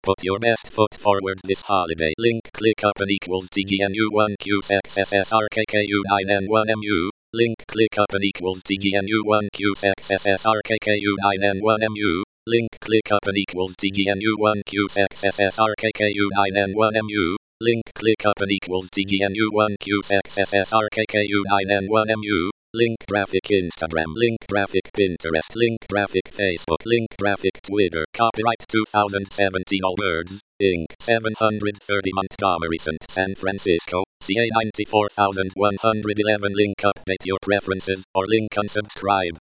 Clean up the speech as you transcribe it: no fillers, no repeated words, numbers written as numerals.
Put your best foot forward this holiday. Link click up and equals TGNU1QXSSRKKU9N1MU. Link click up and equals TGNU1QXSSRKKU9N1MU. Link click up and equals TGNU1QXSSRKKU9N1MU. Link click up and equals TGNU1QXSSRKKU9N1MU. Link graphic Instagram. Link graphic Pinterest. Link graphic Facebook. Link graphic Twitter. Copyright 2017 Allbirds, Inc. 730 Montgomery St. San Francisco, CA 94111. Link update your preferences or link unsubscribe.